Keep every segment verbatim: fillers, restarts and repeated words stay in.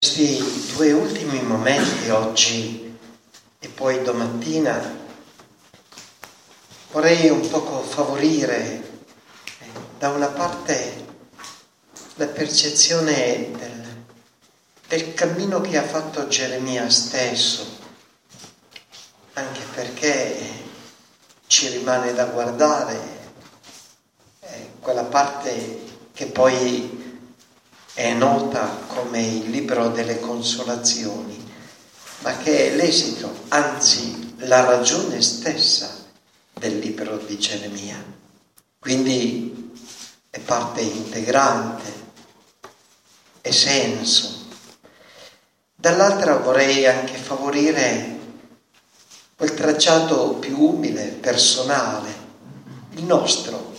Questi due ultimi momenti, oggi e poi domattina, vorrei un poco favorire eh, da una parte la percezione del, del cammino che ha fatto Geremia stesso, anche perché ci rimane da guardare eh, quella parte che poi è nota come il libro delle consolazioni, ma che è l'esito, anzi la ragione stessa del libro di Geremia. Quindi è parte integrante, è senso. Dall'altra vorrei anche favorire quel tracciato più umile, personale, il nostro,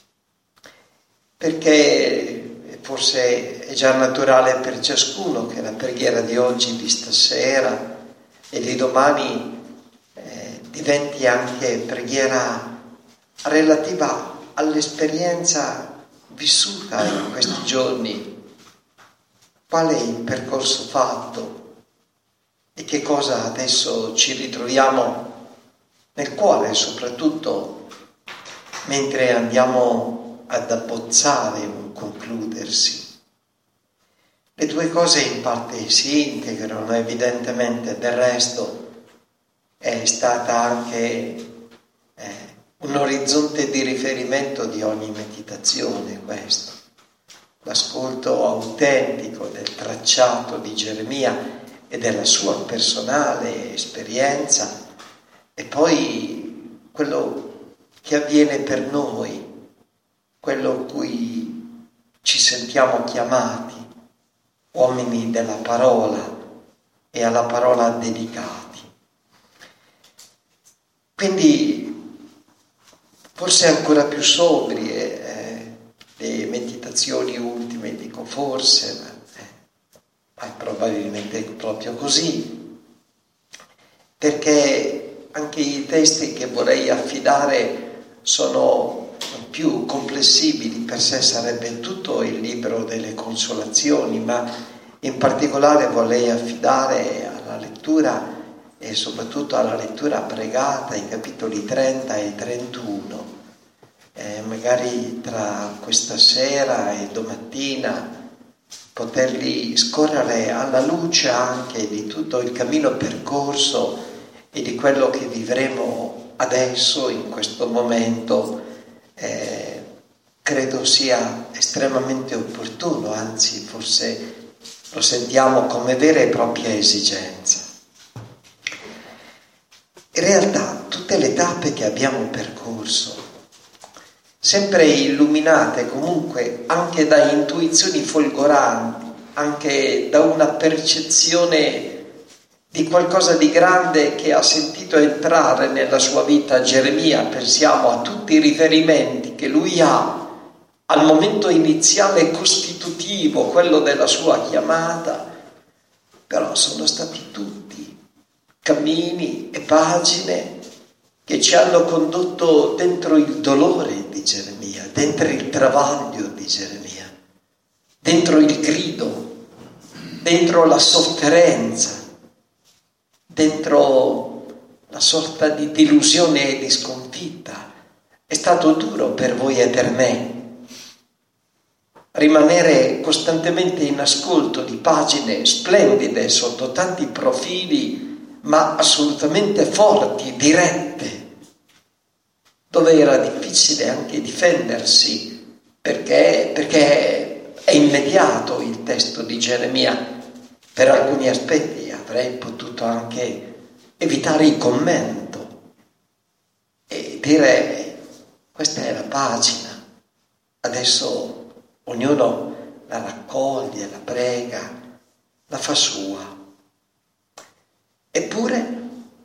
perché forse è già naturale per ciascuno che la preghiera di oggi, di stasera e di domani eh, diventi anche preghiera relativa all'esperienza vissuta in questi giorni. Qual è il percorso fatto e che cosa adesso ci ritroviamo nel cuore, soprattutto mentre andiamo ad abbozzare un concludersi. Le due cose in parte si integrano, evidentemente. Del resto è stata anche eh, un orizzonte di riferimento di ogni meditazione questo, l'ascolto autentico del tracciato di Geremia e della sua personale esperienza, e poi quello che avviene per noi, quello a cui ci sentiamo chiamati, uomini della parola e alla parola dedicati. Quindi forse ancora più sobrie eh, le meditazioni ultime, dico forse, ma eh, è probabilmente proprio così, perché anche i testi che vorrei affidare sono più complessibili. Per sé sarebbe tutto il libro delle consolazioni, ma in particolare vorrei affidare alla lettura e soprattutto alla lettura pregata i capitoli trenta e trentuno, eh, magari tra questa sera e domattina poterli scorrere alla luce anche di tutto il cammino percorso e di quello che vivremo adesso in questo momento. Eh, credo sia estremamente opportuno, anzi forse lo sentiamo come vera e propria esigenza. In realtà tutte le tappe che abbiamo percorso, sempre illuminate comunque anche da intuizioni folgoranti, anche da una percezione di qualcosa di grande che ha sentito entrare nella sua vita Geremia. Pensiamo a tutti i riferimenti che lui ha al momento iniziale costitutivo, quello della sua chiamata, però sono stati tutti cammini e pagine che ci hanno condotto dentro il dolore di Geremia, dentro il travaglio di Geremia, dentro il grido, dentro la sofferenza, dentro la sorta di delusione e di sconfitta. È stato duro per voi e per me rimanere costantemente in ascolto di pagine splendide sotto tanti profili, ma assolutamente forti, dirette, dove era difficile anche difendersi, perché, perché è immediato il testo di Geremia. Per alcuni aspetti avrei potuto anche evitare il commento e dire: questa è la pagina, adesso ognuno la raccoglie, la prega, la fa sua. Eppure,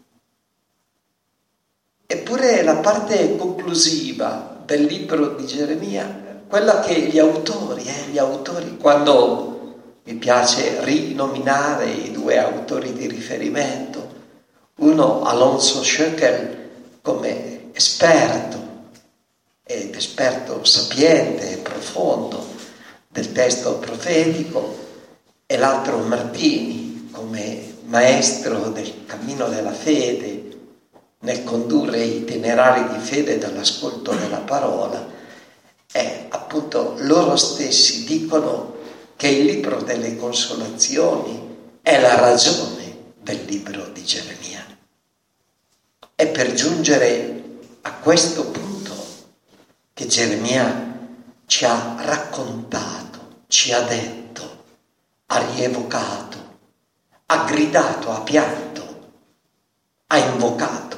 eppure la parte conclusiva del libro di Geremia, quella che gli autori, eh, gli autori, quando mi piace rinominare i due autori di riferimento, uno Alonso Schöckel come esperto, ed esperto sapiente e profondo del testo profetico, e l'altro Martini come maestro del cammino della fede, nel condurre itinerari di fede dall'ascolto della parola, e appunto loro stessi dicono che il libro delle consolazioni è la ragione del libro di Geremia. È per giungere a questo punto che Geremia ci ha raccontato, ci ha detto, ha rievocato, ha gridato, ha pianto, ha invocato.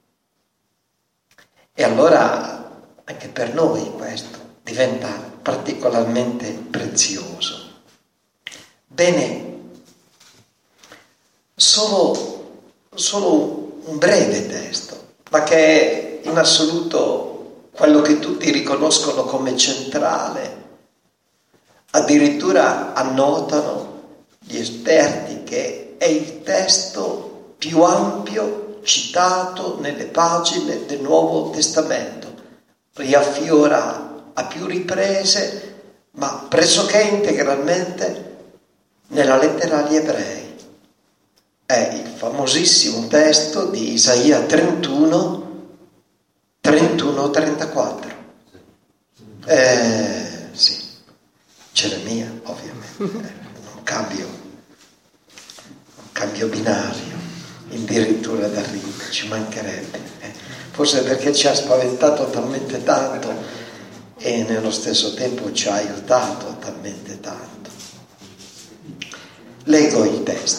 E allora anche per noi questo diventa particolarmente prezioso. Bene, solo, solo un breve testo, ma che è in assoluto quello che tutti riconoscono come centrale. Addirittura annotano gli esperti che è il testo più ampio citato nelle pagine del Nuovo Testamento. Riaffiora a più riprese, ma pressoché integralmente, nella lettera agli Ebrei. È il famosissimo testo di Isaia trentuno, trentuno trentaquattro. Eh, sì, Geremia, ovviamente. Un cambio, un cambio binario, addirittura d'arrivo, ci mancherebbe. Eh. Forse perché ci ha spaventato talmente tanto e nello stesso tempo ci ha aiutato talmente tanto. Leggo il testo.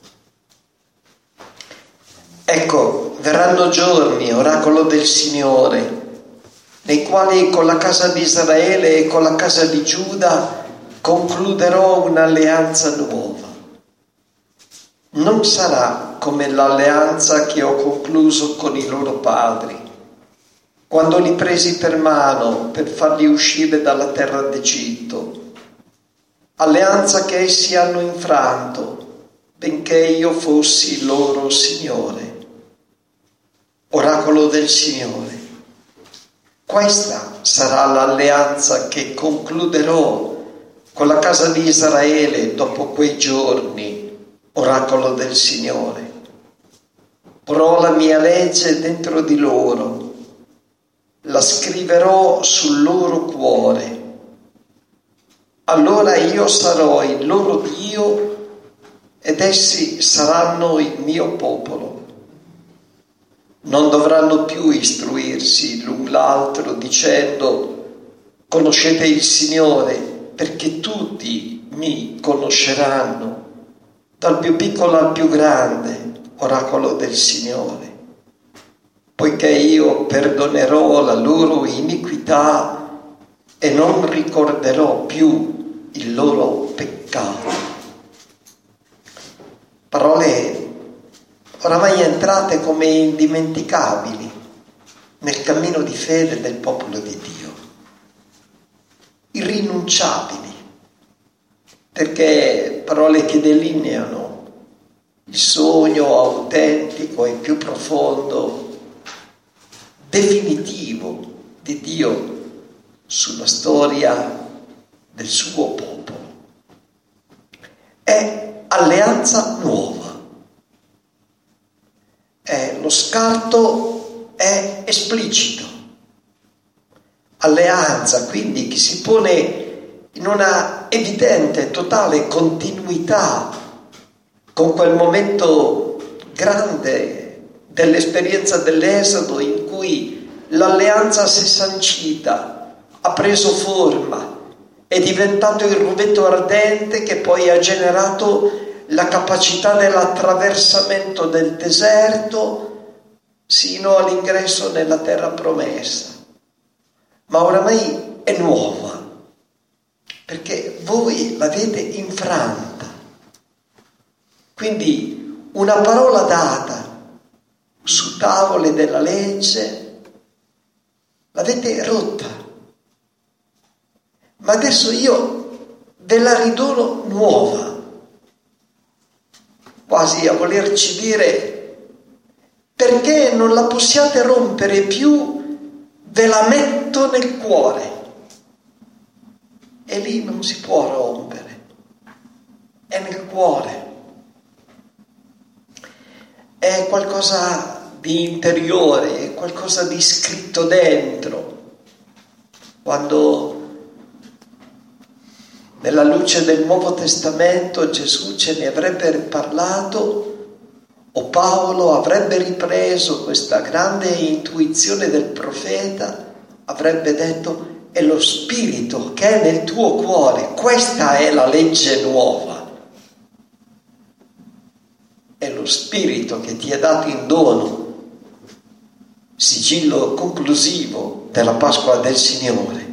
Ecco, verranno giorni, oracolo del Signore, nei quali con la casa di Israele e con la casa di Giuda concluderò un'alleanza nuova. Non sarà come l'alleanza che ho concluso con i loro padri, quando li presi per mano per farli uscire dalla terra d'Egitto, alleanza che essi hanno infranto, benché io fossi il loro Signore. Oracolo del Signore. Questa sarà l'alleanza che concluderò con la casa di Israele dopo quei giorni, oracolo del Signore. Porrò la mia legge dentro di loro, la scriverò sul loro cuore. Allora io sarò il loro Dio ed essi saranno il mio popolo. Non dovranno più istruirsi l'un l'altro dicendo: conoscete il Signore, perché tutti mi conosceranno, dal più piccolo al più grande, oracolo del Signore. Poiché io perdonerò la loro iniquità e non ricorderò più il loro peccato. Parole oramai entrate come indimenticabili nel cammino di fede del popolo di Dio, irrinunciabili, perché parole che delineano il sogno autentico e più profondo, definitivo di Dio sulla storia del suo popolo. È alleanza nuova. Eh, lo scarto è esplicito. Alleanza, quindi, che si pone in una evidente, totale continuità con quel momento grande dell'esperienza dell'Esodo in cui l'alleanza si è sancita, ha preso forma, è diventato il rovetto ardente che poi ha generato la capacità dell'attraversamento del deserto sino all'ingresso nella terra promessa. Ma oramai è nuova, perché voi l'avete infranta. Quindi una parola data su tavole della legge l'avete rotta. Ma adesso io ve la ridono nuova. Quasi a volerci dire: perché non la possiate rompere più, ve la metto nel cuore. E lì non si può rompere. è nel cuore, è qualcosa di interiore, è qualcosa di scritto dentro. Quando nella luce del Nuovo Testamento Gesù ce ne avrebbe parlato, o Paolo avrebbe ripreso questa grande intuizione del profeta, avrebbe detto: è lo spirito che è nel tuo cuore, questa è la legge nuova. È lo spirito che ti è dato in dono, sigillo conclusivo della Pasqua del Signore.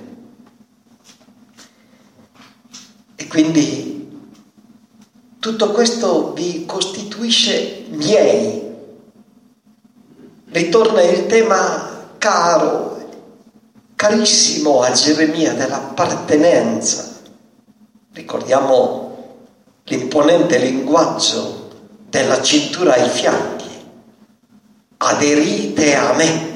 E quindi tutto questo vi costituisce miei. Ritorna il tema caro, carissimo a Geremia dell'appartenenza. Ricordiamo l'imponente linguaggio della cintura ai fianchi. Aderite a me.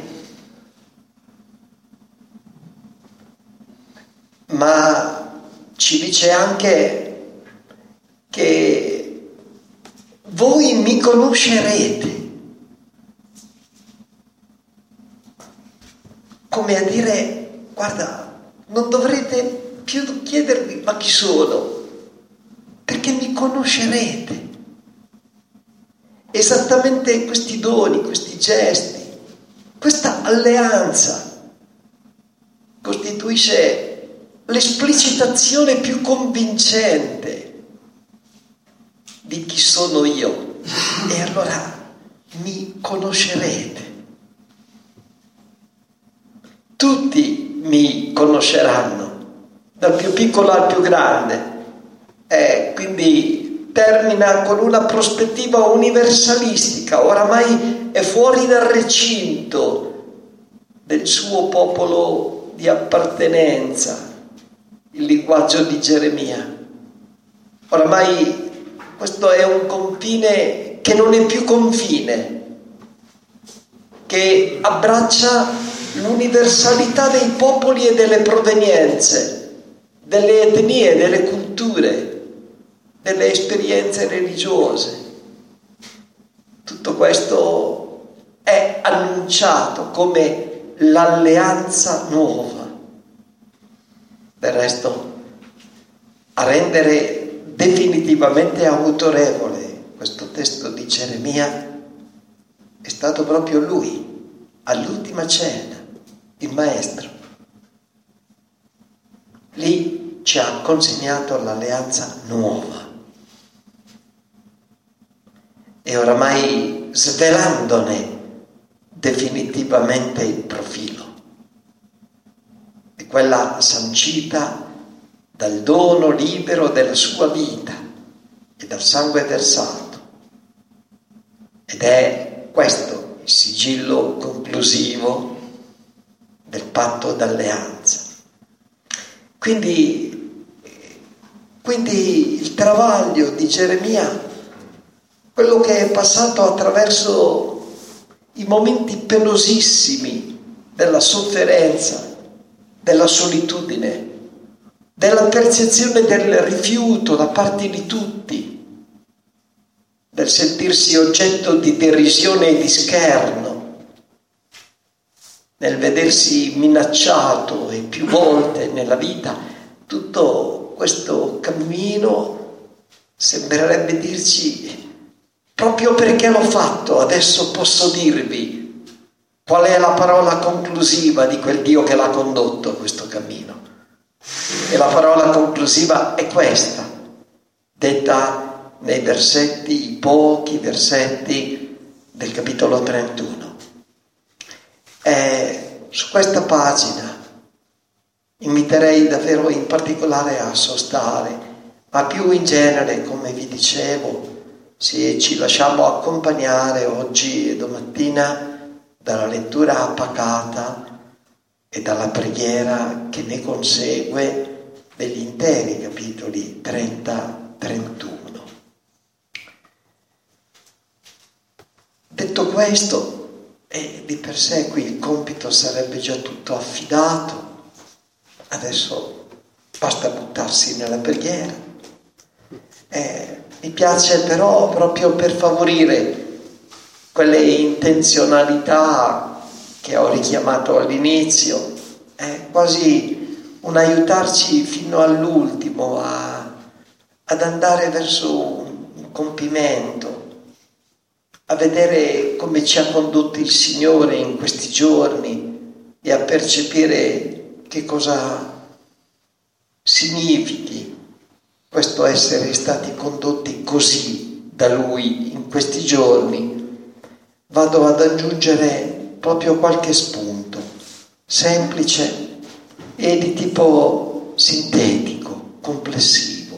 Ma ci dice anche che voi mi conoscerete. Come a dire: guarda, non dovrete più chiedermi ma chi sono, perché mi conoscerete. Esattamente questi doni, questi gesti, questa alleanza costituisce l'esplicitazione più convincente di chi sono io. E allora mi conoscerete. Tutti mi conosceranno, dal più piccolo al più grande. E quindi termina con una prospettiva universalistica. Oramai è fuori dal recinto del suo popolo di appartenenza il linguaggio di Geremia. Oramai questo è un confine che non è più confine, che abbraccia l'universalità dei popoli e delle provenienze, delle etnie, delle culture, delle esperienze religiose. Tutto questo è annunciato come l'alleanza nuova. Del resto, a rendere definitivamente autorevole questo testo di Geremia è stato proprio lui, all'ultima cena, il maestro. Lì ci ha consegnato l'alleanza nuova e oramai svelandone definitivamente il profilo. È quella sancita dal dono libero della sua vita e dal sangue versato. Ed è questo il sigillo conclusivo del patto d'alleanza. Quindi, quindi il travaglio di Geremia, quello che è passato attraverso i momenti penosissimi della sofferenza, della solitudine, della percezione del rifiuto da parte di tutti, del sentirsi oggetto di derisione e di scherno, nel vedersi minacciato e più volte nella vita. Tutto questo cammino sembrerebbe dirci: proprio perché l'ho fatto, adesso posso dirvi qual è la parola conclusiva di quel Dio che l'ha condotto a questo cammino. E la parola conclusiva è questa, detta nei versetti, i pochi versetti del capitolo trentuno. E su questa pagina inviterei davvero in particolare a sostare, ma più in genere, come vi dicevo, se ci lasciamo accompagnare oggi e domattina dalla lettura pacata e dalla preghiera che ne consegue degli interi capitoli trenta trentuno. Detto questo, e di per sé qui il compito sarebbe già tutto affidato, adesso basta buttarsi nella preghiera Eh, mi piace però proprio per favorire quelle intenzionalità che ho richiamato all'inizio, è quasi un aiutarci fino all'ultimo a, ad andare verso un, un compimento, a vedere come ci ha condotto il Signore in questi giorni e a percepire che cosa significhi questo essere stati condotti così da Lui in questi giorni. Vado ad aggiungere proprio qualche spunto semplice e di tipo sintetico, complessivo.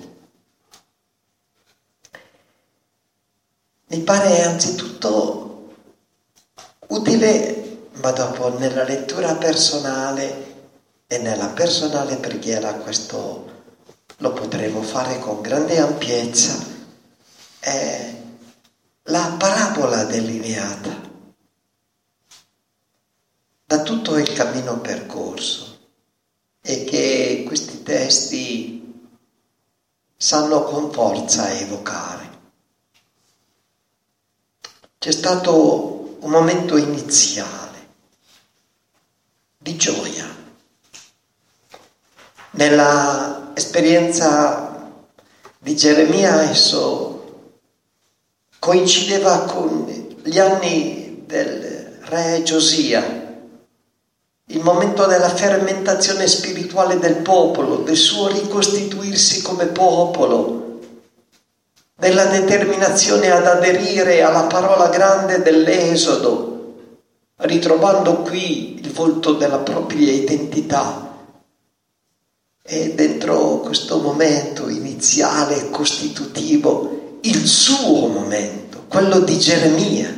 Mi pare anzitutto utile, ma dopo nella lettura personale e nella personale preghiera questo lo potremo fare con grande ampiezza, è la parabola delineata da tutto il cammino percorso e che questi testi sanno con forza evocare. C'è stato un momento iniziale di gioia nella esperienza di Geremia. Esso coincideva con gli anni del re Giosia, il momento della fermentazione spirituale del popolo, del suo ricostituirsi come popolo, della determinazione ad aderire alla parola grande dell'Esodo, ritrovando qui il volto della propria identità. E dentro questo momento iniziale e costitutivo, il suo momento, quello di Geremia,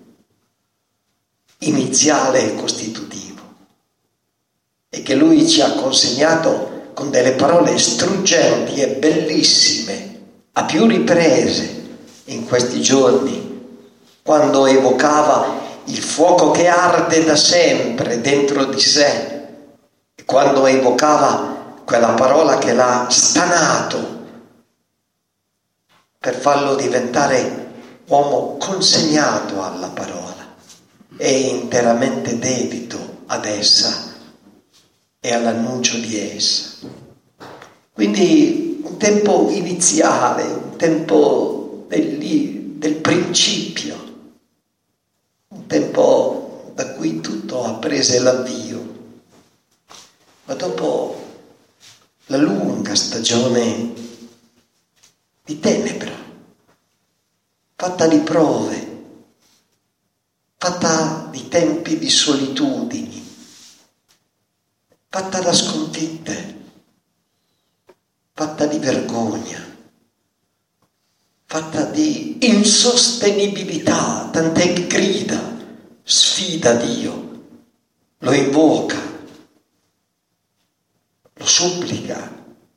iniziale e costitutivo, e che lui ci ha consegnato con delle parole struggenti e bellissime a più riprese in questi giorni, quando evocava il fuoco che arde da sempre dentro di sé, e quando evocava quella parola che l'ha stanato per farlo diventare uomo consegnato alla parola e interamente dedito ad essa e all'annuncio di essa. Quindi un tempo iniziale, un tempo del, del principio, un tempo da cui tutto ha preso l'avvio, ma dopo la lunga stagione di tenebra, fatta di prove, fatta di tempi di solitudini, fatta da sconfitte, fatta di vergogna, fatta di insostenibilità, tant'è che grida, sfida Dio, lo invoca, lo supplica.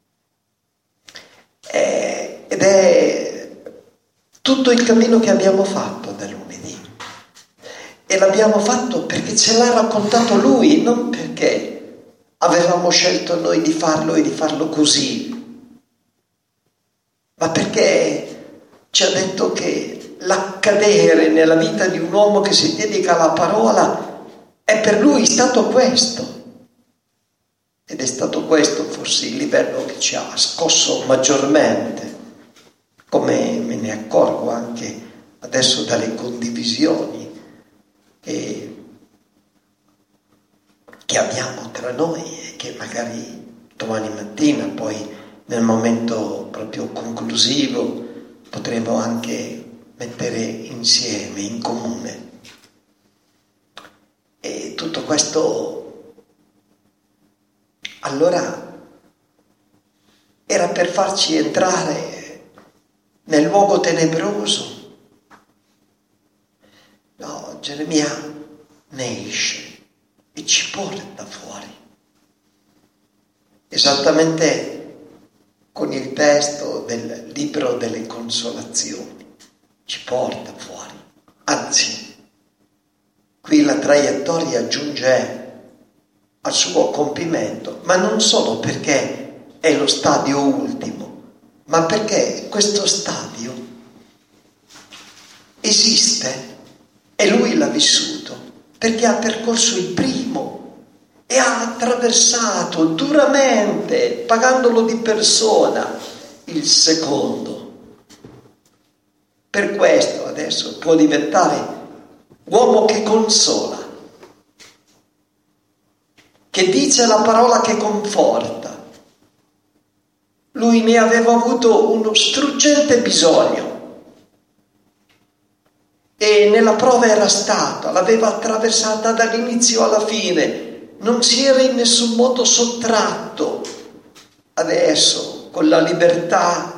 Eh, ed è tutto il cammino che abbiamo fatto da lunedì, e l'abbiamo fatto perché ce l'ha raccontato Lui, non perché avevamo scelto noi di farlo e di farlo così, ma perché ci ha detto che l'accadere nella vita di un uomo che si dedica alla parola è per Lui stato questo. Ed è stato questo forse il livello che ci ha scosso maggiormente, come me ne accorgo anche adesso dalle condivisioni che, che abbiamo tra noi e che magari domani mattina, poi nel momento proprio conclusivo, potremo anche mettere insieme, in comune. E tutto questo allora era per farci entrare nel luogo tenebroso. No, Geremia ne esce e ci porta fuori. Esattamente con il testo del libro delle consolazioni, ci porta fuori. Anzi, qui la traiettoria giunge al suo compimento, ma non solo perché è lo stadio ultimo, ma perché questo stadio esiste e lui l'ha vissuto, perché ha percorso il primo e ha attraversato duramente, pagandolo di persona, il secondo. Per questo adesso può diventare uomo che consola, che dice la parola che conforta. Lui ne aveva avuto uno struggente bisogno e nella prova era stata, l'aveva attraversata dall'inizio alla fine, non si era in nessun modo sottratto. Adesso, con la libertà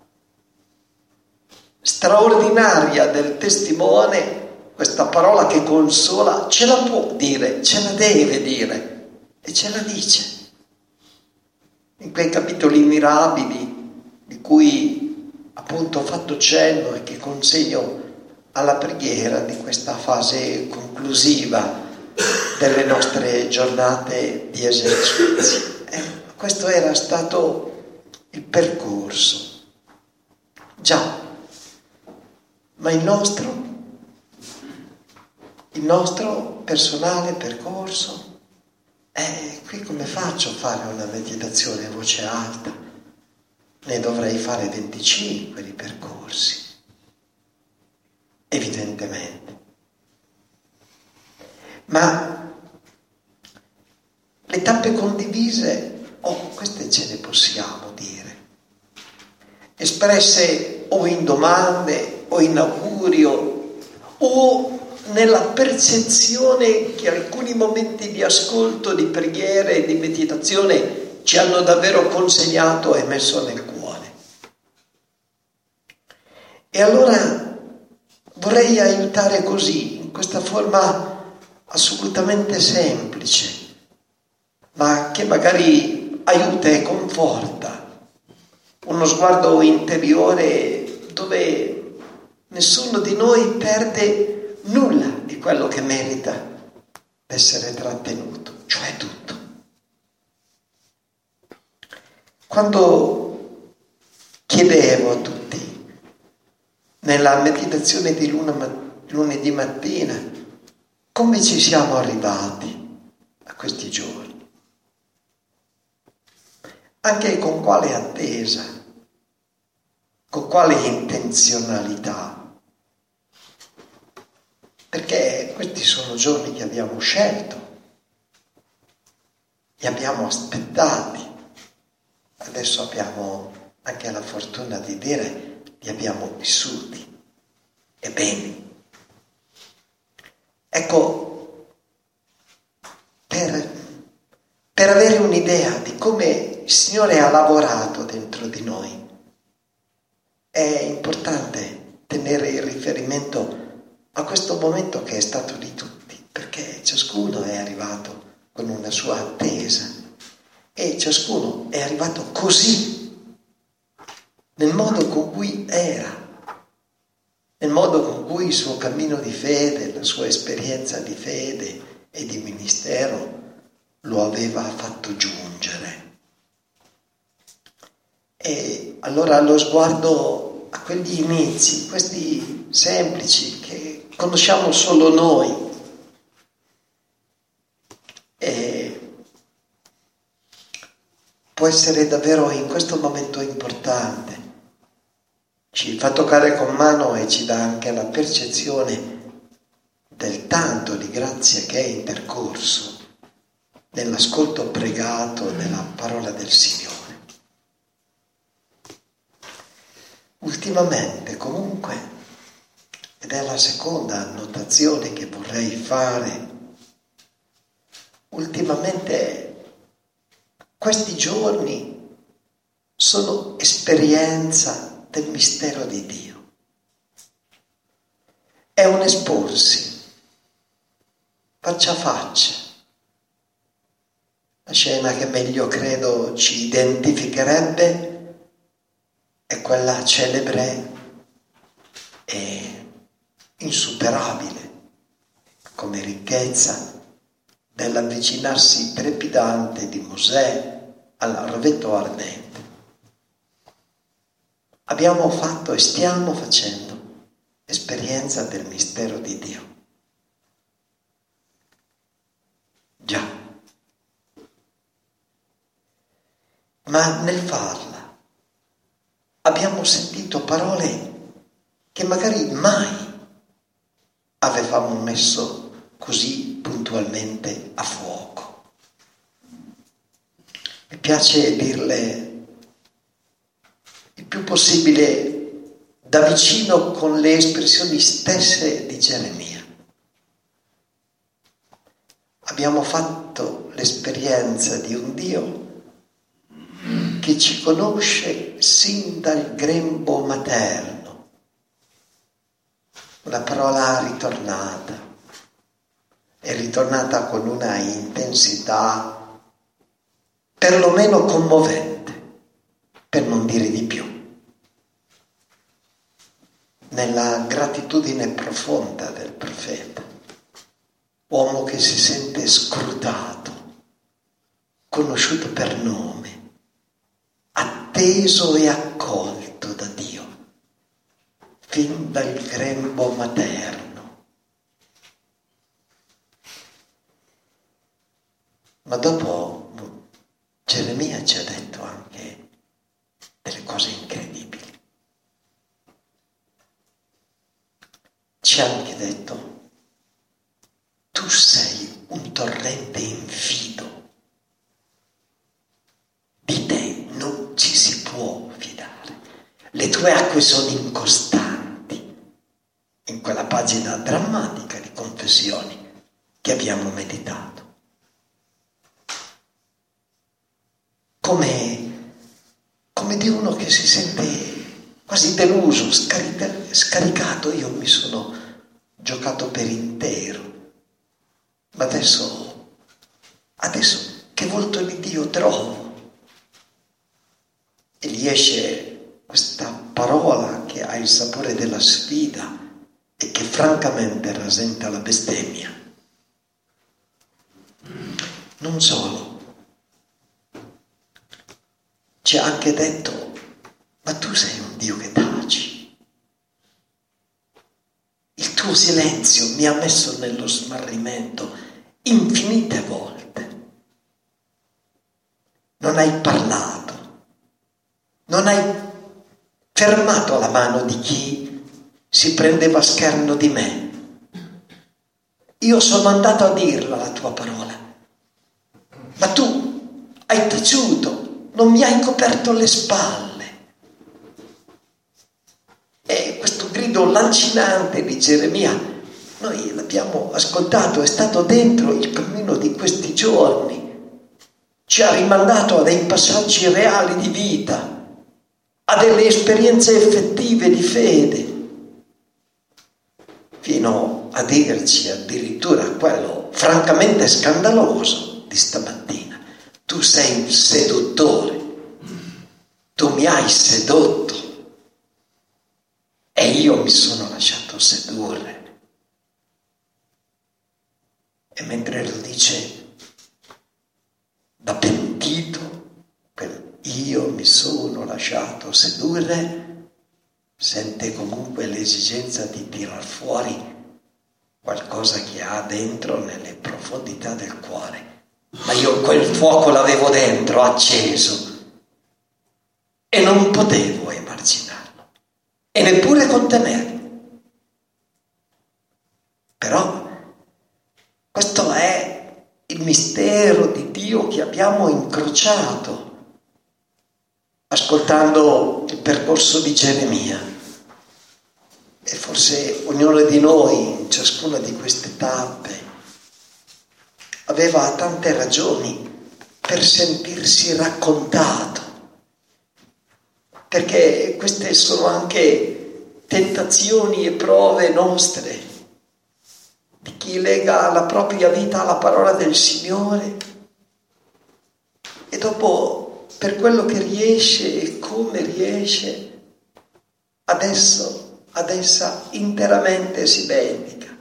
straordinaria del testimone, questa parola che consola ce la può dire, ce la deve dire e ce la dice. In quei capitoli mirabili di cui appunto ho fatto cenno e che consegno alla preghiera di questa fase conclusiva delle nostre giornate di esercizio. Eh, questo era stato il percorso. Già, ma il nostro, il nostro personale percorso, eh, qui come faccio a fare una meditazione a voce alta? Ne dovrei fare venticinque di percorsi, evidentemente. Ma le tappe condivise, oh, queste ce ne possiamo dire, espresse o in domande o in augurio o nella percezione che alcuni momenti di ascolto, di preghiera e di meditazione ci hanno davvero consegnato e messo nel cuore. E allora vorrei aiutare così, in questa forma assolutamente semplice, ma che magari aiuta e conforta, uno sguardo interiore dove nessuno di noi perde nulla di quello che merita d'essere trattenuto, cioè tutto. Quando chiedevo a tutti nella meditazione di lunedì mattina come ci siamo arrivati a questi giorni, anche con quale attesa, con quale intenzionalità, perché questi sono giorni che abbiamo scelto, li abbiamo aspettati, adesso abbiamo anche la fortuna di dire li abbiamo vissuti, e bene. Ecco, per, per avere un'idea di come il Signore ha lavorato dentro di noi, è importante tenere il riferimento a questo momento che è stato di tutti, perché ciascuno è arrivato con una sua attesa e ciascuno è arrivato così, nel modo con cui era, nel modo con cui il suo cammino di fede, la sua esperienza di fede e di ministero lo aveva fatto giungere. E allora lo sguardo a quegli inizi, questi semplici che conosciamo solo noi, e può essere davvero in questo momento importante, ci fa toccare con mano e ci dà anche la percezione del tanto di grazia che è intercorso nell'ascolto pregato della parola del Signore. Ultimamente comunque, ed è la seconda annotazione che vorrei fare, ultimamente questi giorni sono esperienza del mistero di Dio. È un esporsi, faccia a faccia. La scena che meglio credo ci identificherebbe è quella celebre e insuperabile come ricchezza dell'avvicinarsi trepidante di Mosè al rovetto ardente. abbiamo fatto e stiamo facendo esperienza del mistero di Dio. Già. Ma nel farla abbiamo sentito parole che magari mai avevamo messo così puntualmente a fuoco. Mi piace dirle il più possibile da vicino con le espressioni stesse di Geremia. Abbiamo fatto l'esperienza di un Dio che ci conosce sin dal grembo materno. Una parola ritornata, è ritornata con una intensità perlomeno commovente, per non dire di più, nella gratitudine profonda del profeta, uomo che si sente scrutato, conosciuto per nome, atteso e accolto da Dio, fin dal grembo materno. Ma dopo Geremia ci ha detto anche delle cose incredibili. Ci ha anche detto: tu sei un torrente infido, di te non ci si può fidare, le tue acque sono incostanti. In quella pagina drammatica di confessioni che abbiamo meditato, come, come di uno che si sente quasi deluso, scarica, scaricato. Io mi sono giocato per intero, ma adesso, adesso che volto di Dio trovo? E gli esce questa parola che ha il sapore della sfida e che francamente rasenta la bestemmia. Non solo, ci ha anche detto: ma tu sei un Dio che taci. Il tuo silenzio mi ha messo nello smarrimento infinite volte. Non hai parlato. Non hai fermato la mano di chi si prendeva scherno di me. Io sono andato a dirla la tua parola, ma tu hai taciuto, non mi hai coperto le spalle. E questo grido lancinante di Geremia, noi l'abbiamo ascoltato, è stato dentro il cammino di questi giorni, ci ha rimandato a dei passaggi reali di vita, a delle esperienze effettive di fede, fino a dirci addirittura quello francamente scandaloso di stamattina: tu sei un seduttore, tu mi hai sedotto e io mi sono lasciato sedurre. E mentre lo dice da pentito, io mi sono lasciato sedurre, sente comunque l'esigenza di tirar fuori qualcosa che ha dentro nelle profondità del cuore. Ma io quel fuoco l'avevo dentro, acceso, e non potevo emarginarlo e neppure contenerlo. Però questo è il mistero di Dio che abbiamo incrociato ascoltando il percorso di Geremia. E forse ognuno di noi in ciascuna di queste tappe aveva tante ragioni per sentirsi raccontato, perché queste sono anche tentazioni e prove nostre, di chi lega la propria vita alla parola del Signore e dopo, per quello che riesce e come riesce, adesso ad essa interamente si vendica.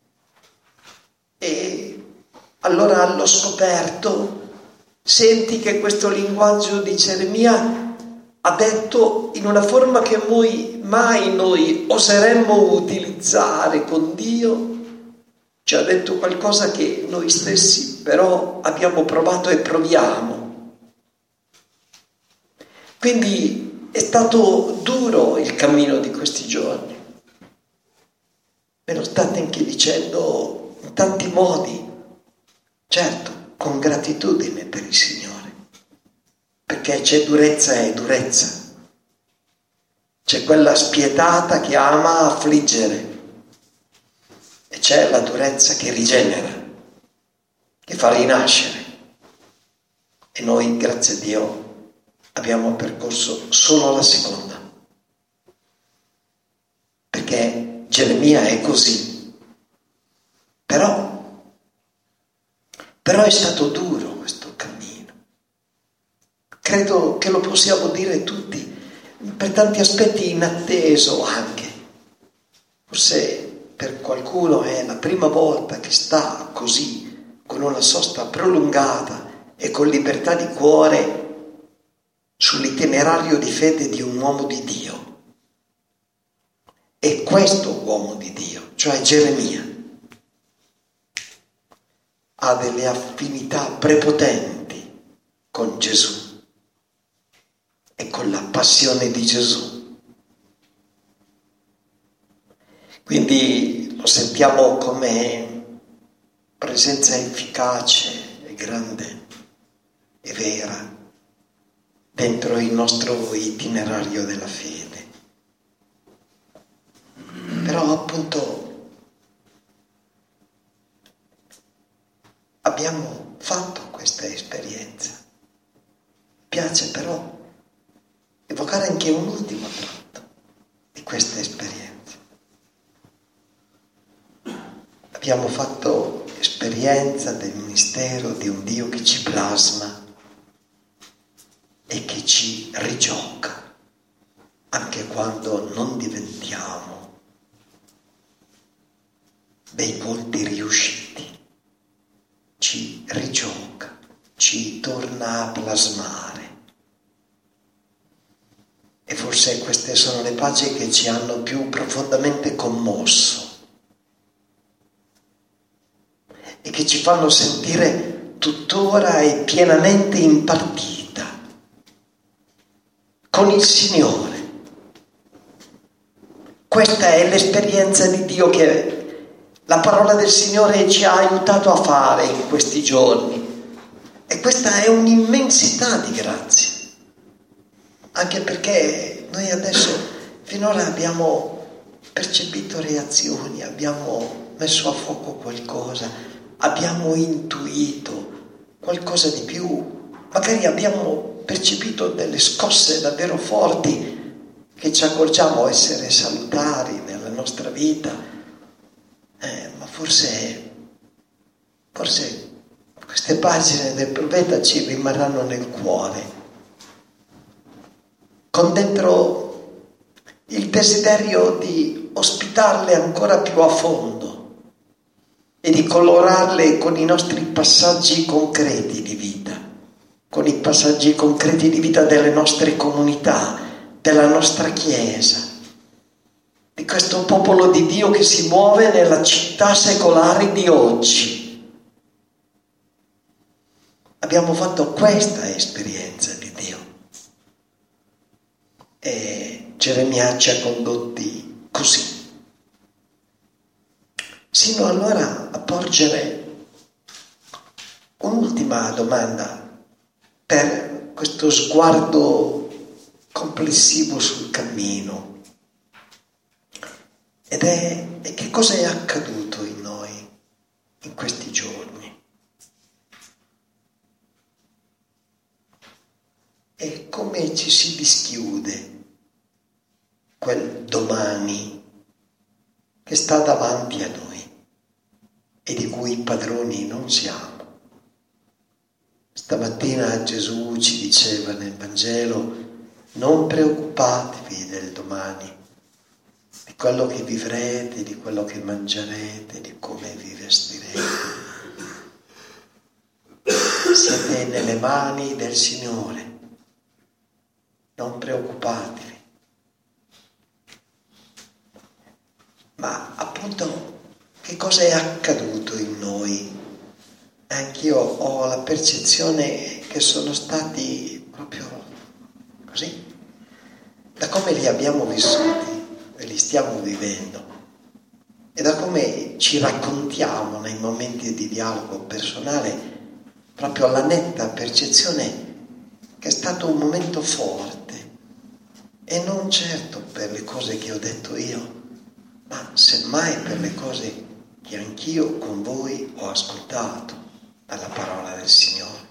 E allora allo scoperto senti che questo linguaggio di Geremia ha detto in una forma che noi, mai noi oseremmo utilizzare con Dio, ci ha detto qualcosa che noi stessi però abbiamo provato e proviamo. Quindi è stato duro il cammino di questi giorni. Me lo state anche dicendo in tanti modi, certo, con gratitudine per il Signore, perché c'è durezza e durezza, c'è quella spietata che ama affliggere e c'è la durezza che rigenera, che fa rinascere. E noi, grazie a Dio, abbiamo percorso solo la seconda, perché Geremia è così, però, però è stato duro questo cammino. Credo che lo possiamo dire tutti, per tanti aspetti inatteso anche. Forse per qualcuno è la prima volta che sta così, con una sosta prolungata e con libertà di cuore sull'itinerario di fede di un uomo di Dio. E questo uomo di Dio, cioè Geremia, ha delle affinità prepotenti con Gesù e con la passione di Gesù. Quindi lo sentiamo come presenza efficace e grande e vera dentro il nostro itinerario della fede. Però appunto abbiamo fatto questa esperienza. Mi piace però evocare anche un ultimo tratto di questa esperienza. Abbiamo fatto esperienza del mistero di un Dio che ci plasma e che ci rigioca, anche quando non diventiamo dei volti riusciti, ci rigioca, ci torna a plasmare. E forse queste sono le pagine che ci hanno più profondamente commosso e che ci fanno sentire tuttora e pienamente in partita con il Signore. Questa è l'esperienza di Dio che la parola del Signore ci ha aiutato a fare in questi giorni, e questa è un'immensità di grazia, anche perché noi adesso finora abbiamo percepito reazioni, abbiamo messo a fuoco qualcosa, abbiamo intuito qualcosa di più, magari abbiamo percepito delle scosse davvero forti che ci accorgiamo essere salutari nella nostra vita. Eh, ma forse, forse queste pagine del profeta ci rimarranno nel cuore, con dentro il desiderio di ospitarle ancora più a fondo e di colorarle con i nostri passaggi concreti di vita, con i passaggi concreti di vita delle nostre comunità, della nostra Chiesa, di questo popolo di Dio che si muove nella città secolare di oggi. Abbiamo fatto questa esperienza di Dio e Geremia ci ha condotti così, sino allora a porgere un'ultima domanda per questo sguardo complessivo sul cammino. Ed è, e che cosa è accaduto in noi in questi giorni? E come ci si dischiude quel domani che sta davanti a noi e di cui padroni non siamo? Stamattina Gesù ci diceva nel Vangelo: non preoccupatevi del domani, di quello che vivrete, di quello che mangerete, di come vi vestirete. Siete nelle mani del Signore. non preoccupatevi. Ma appunto, che cosa è accaduto in noi? Anch'io ho la percezione che sono stati proprio così, da come li abbiamo vissuti e li stiamo vivendo, e da come ci raccontiamo nei momenti di dialogo personale, proprio la netta percezione che è stato un momento forte, e non certo per le cose che ho detto io, ma semmai per le cose che anch'io con voi ho ascoltato dalla parola del Signore.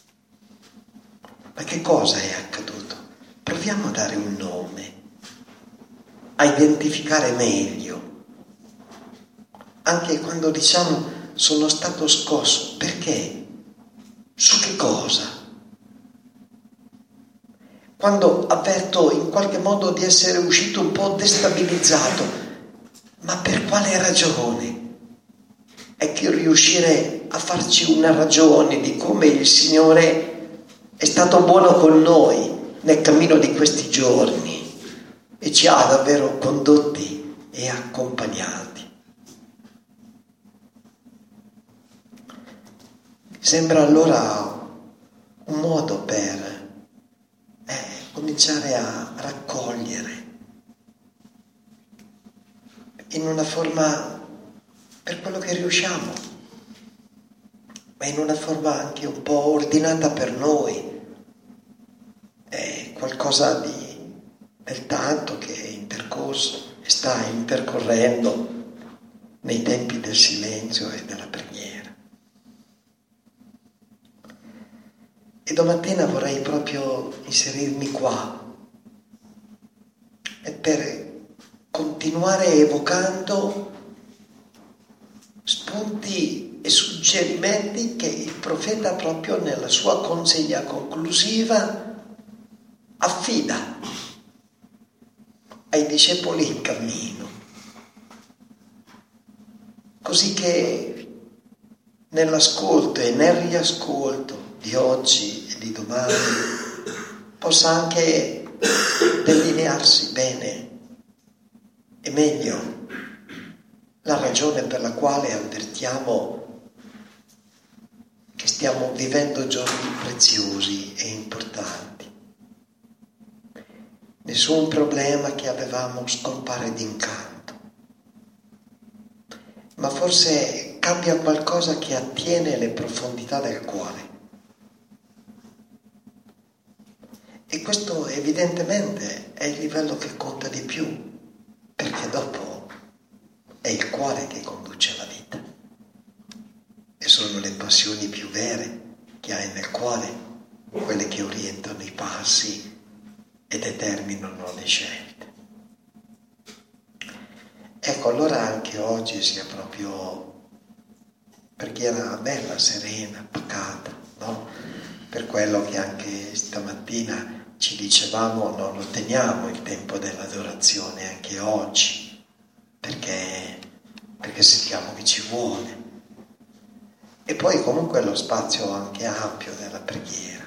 Ma che cosa è accaduto? Proviamo a dare un nome, a identificare meglio. Anche quando diciamo sono stato scosso, perché? Su che cosa? Quando avverto in qualche modo di essere uscito un po' destabilizzato, ma per quale ragione? È che riuscire a farci una ragione di come il Signore è stato buono con noi nel cammino di questi giorni e ci ha davvero condotti e accompagnati. Sembra allora un modo per eh, cominciare a raccogliere in una forma, per quello che riusciamo, ma in una forma anche un po' ordinata per noi, è qualcosa di, del tanto che è intercorso e sta intercorrendo nei tempi del silenzio e della preghiera. E domattina vorrei proprio inserirmi qua e per continuare evocando spunti e suggerimenti che il profeta proprio nella sua consegna conclusiva affida ai discepoli in cammino, così che nell'ascolto e nel riascolto di oggi e di domani possa anche delinearsi bene e meglio la ragione per la quale avvertiamo che stiamo vivendo giorni preziosi e importanti. Nessun problema che avevamo scompare d'incanto, ma forse cambia qualcosa che attiene alle profondità del cuore. E questo evidentemente è il livello che conta di più, perché dopo è il cuore che conduce la vita e sono le passioni più vere che hai nel cuore quelle che orientano i passi e determinano le scelte. Ecco, allora anche oggi sia proprio preghiera bella, serena, pacata, no? Per quello che anche stamattina ci dicevamo, non lo teniamo il tempo dell'adorazione anche oggi, perché, perché sentiamo che ci vuole. E poi comunque lo spazio anche ampio della preghiera,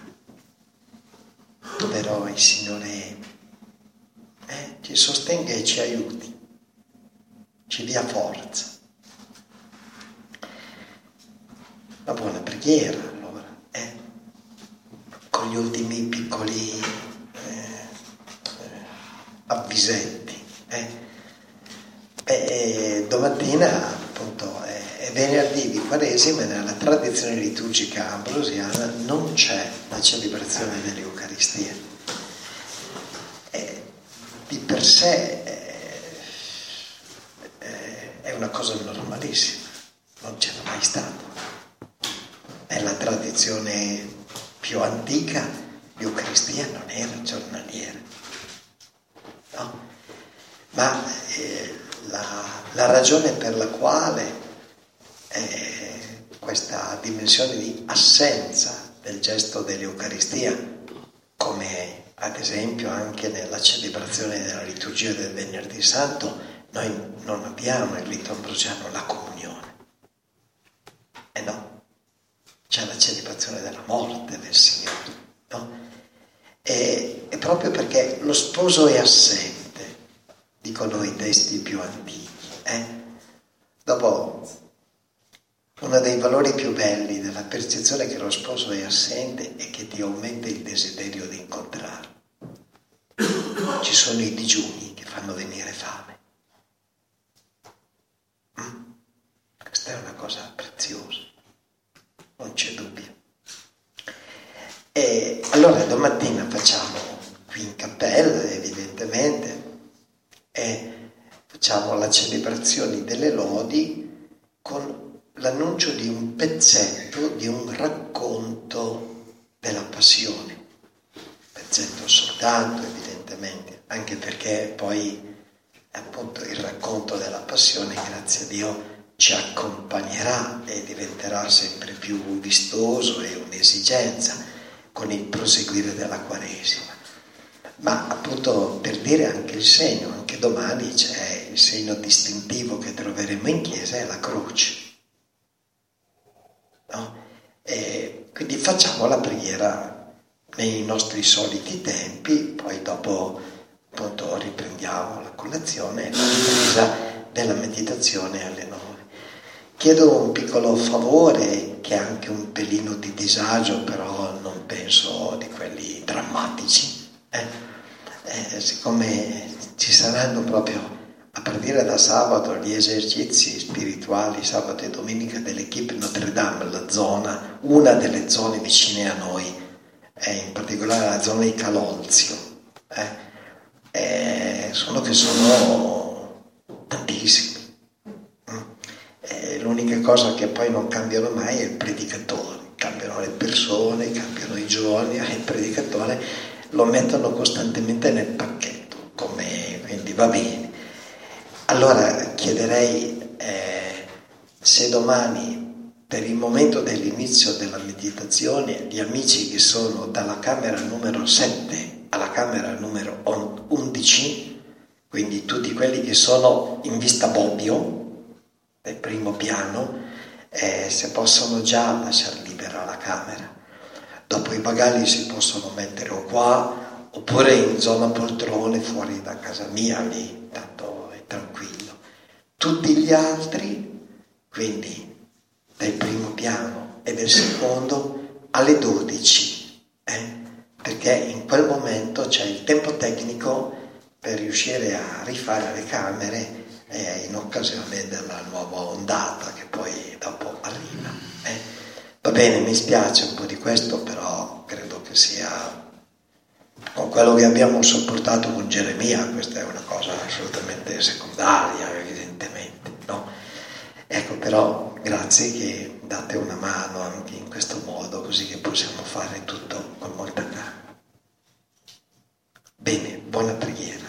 dove il Signore eh, ci sostenga e ci aiuti, ci dia forza. Una buona preghiera, allora, eh, con gli ultimi piccoli eh, eh, avvisetti. Eh. E domattina, appunto, è, è venerdì di Quaresima e nella tradizione liturgica ambrosiana non c'è la celebrazione dell'Eucaristia. E di per sé è, è, è una cosa normalissima, non c'era mai stata. Nella tradizione più antica l'Eucaristia non era giornaliera, no? Ma eh, la, la ragione per la quale eh, questa dimensione di assenza del gesto dell'Eucaristia, come ad esempio anche nella celebrazione della liturgia del Venerdì Santo, noi non abbiamo il rito ambrosiano, la comunione. Eh no, c'è la celebrazione della morte del Signore, no? E, e proprio perché lo sposo è assente, dicono i testi più antichi. Eh? Dopo, uno dei valori più belli della percezione che lo sposo è assente è che ti aumenta il desiderio di incontrarlo. Ci sono i digiuni che fanno venire fame. Mm? Questa è una cosa preziosa, non c'è dubbio. E allora domattina facciamo qui in cappella, evidentemente, e facciamo la celebrazione delle lodi con l'annuncio di un pezzetto, di un racconto della passione. Pezzetto soltanto, evidentemente, anche perché poi appunto il racconto della passione, grazie a Dio, ci accompagnerà e diventerà sempre più vistoso e un'esigenza con il proseguire della Quaresima. Ma appunto per dire anche il segno, anche domani c'è il segno distintivo che troveremo in chiesa, è la croce. No? E quindi facciamo la preghiera nei nostri soliti tempi, poi dopo appunto riprendiamo la colazione e la ripresa della meditazione alle nove. Chiedo un piccolo favore, che è anche un pelino di disagio, però non penso di quelli drammatici. Eh? Eh, siccome ci saranno proprio a partire da sabato gli esercizi spirituali, sabato e domenica dell'Equipe Notre Dame, la zona, una delle zone vicine a noi, eh, in particolare la zona di Calolzio, eh? Eh, sono che sono tantissimi. L'unica cosa che poi non cambiano mai è il predicatore, cambiano le persone, cambiano i giorni, il predicatore lo mettono costantemente nel pacchetto, come, quindi va bene. Allora chiederei eh, se domani, per il momento dell'inizio della meditazione, gli amici che sono dalla camera numero sette alla camera numero undici, quindi tutti quelli che sono in vista Bobbio, del primo piano, eh, se possono già lasciare libera la camera. Dopo i bagagli si possono mettere o qua oppure in zona poltrone fuori da casa mia, lì tanto è tranquillo. Tutti gli altri, quindi del primo piano e del secondo, alle dodici, eh? Perché in quel momento c'è il tempo tecnico per riuscire a rifare le camere eh, in occasione della nuova ondata che poi dopo arriva. Eh. Va bene, mi spiace un po' di questo, però credo che sia con quello che abbiamo sopportato con Geremia, questa è una cosa assolutamente secondaria, evidentemente, no? Ecco, però grazie che date una mano anche in questo modo, così che possiamo fare tutto con molta calma. Bene, buona preghiera.